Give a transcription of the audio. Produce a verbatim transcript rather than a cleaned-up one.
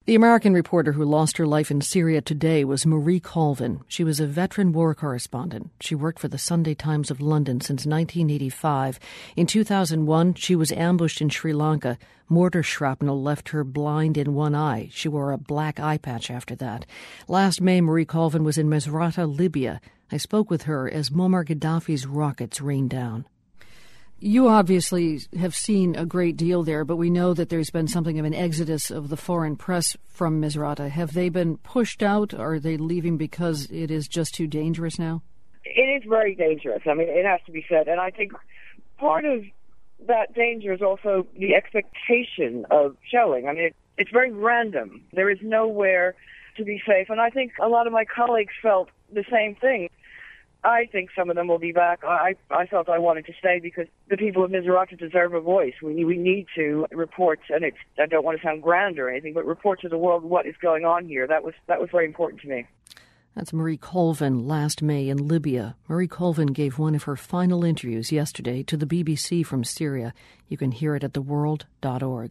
The American reporter who lost her life in Syria today was Marie Colvin. She was a veteran war correspondent. She worked for the Sunday Times of London since nineteen eighty-five. In two thousand one, she was ambushed in Sri Lanka. Mortar shrapnel left her blind in one eye. She wore a black eye patch after that. Last May, Marie Colvin was in Misrata, Libya. I spoke with her as Muammar Gaddafi's rockets rained down. You obviously have seen a great deal there, but we know that there's been something of an exodus of the foreign press from Misrata. Have they been pushed out, or are they leaving because it is just too dangerous now? It is very dangerous. I mean, it has to be said. And I think part of that danger is also the expectation of showing. I mean, it, it's very random. There is nowhere to be safe. And I think a lot of my colleagues felt the same thing. I think some of them will be back. I, I felt I wanted to stay because the people of Misrata deserve a voice. We, we need to report, and it's, I don't want to sound grand or anything, but report to the world what is going on here. That was that was very important to me. That's Marie Colvin last May in Libya. Marie Colvin gave one of her final interviews yesterday to the B B C from Syria. You can hear it at the world dot org.